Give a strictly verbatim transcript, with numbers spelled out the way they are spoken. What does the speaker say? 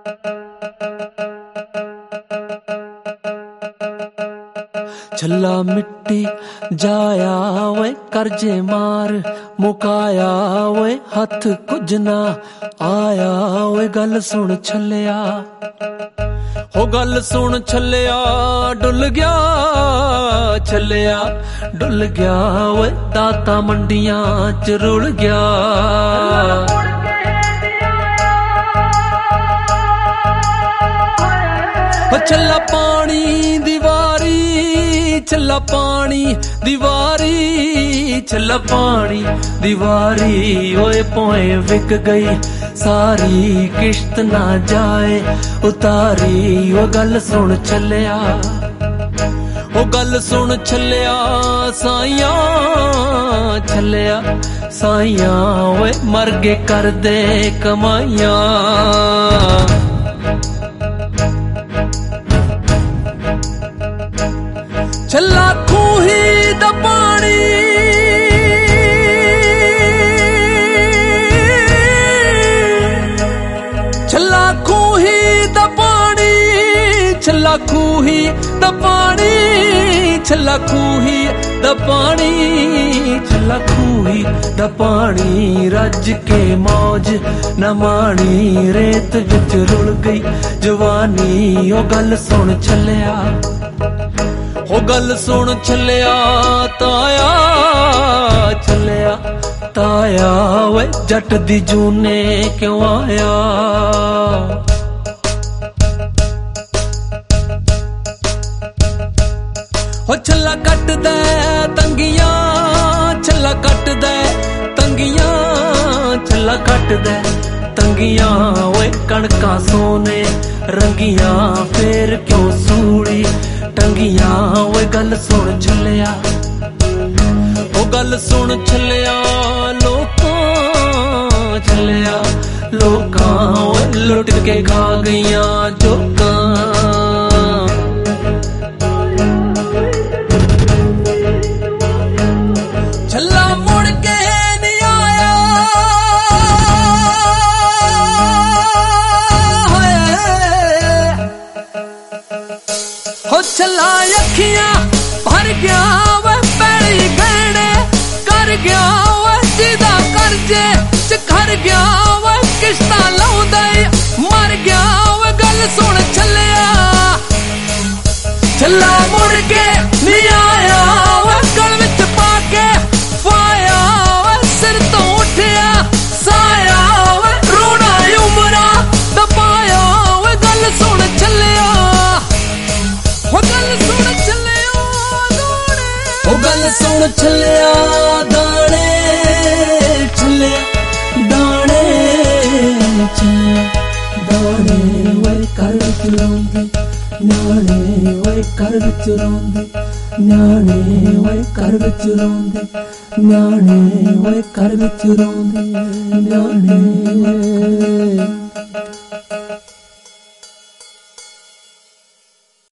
छल्ला मिट्टी जाया वे करजे मार मुकाया वे हथ कुछ ना आया वे गल सुन छलिया हो गल सुन छलिया डुल गया छलिया डुल गया वे दाता मंडियां च रुल गया छल्ला पानी दीवारी छल्ला पानी दीवारी छल्ला पानी दीवारी ओए पोए विक गई सारी किश्त ना जाए उतारी ओ गल सुन छलिया ओ गल सुन छलिया साइया छलिया साइया ओए मर गए कर दे कमाइया छल्ला खूही दा पानी छल्ला खूही दा पानी छल्ला खूही दा पानी छल्ला खूही दा पानी छल्ला खूही दा पानी रज के मौज न माणी रेत विच रुल गई जवानी ओ गल सुन छलिया हो गल सुन छलिया ताया छलिया ताया वे जट दी जूने क्यों आया हो छल्ला कट दे तंगियां छल्ला कट दे तंगियां छल्ला कट दे तंगियां वे कणका सोने रंगियां फेर क्यों सूड़ी टंगियां ओए गल सुन छलिया ओ गल सुन छलिया लोकां छलिया लोकां ओए लुट के खा गईयां जोकां छल्ला मुड़ के नहीं आया हो छल्ला अखियां भर गया वे पैड़ी गहने कर गया वे जिदा करजे च कर गया वे किश्ता लाउंदा मर गया वे गल सुन छलिया छल्ला मुड़ के नहीं आया वे गल विच पाके फाया वे सिर तो उठिया साया वे रोना उमरा दबाया वे गल सुन छलिया हो गल सुन छलिया दाने हो गल सुन छलिया दाने छलिया दाने छलिया दाने वे कर विच रोंदे न्याणे वे कर विच रोंदे न्याणे वे कर विच रोंदे न्याणे वे कर विच रोंदे न्याणे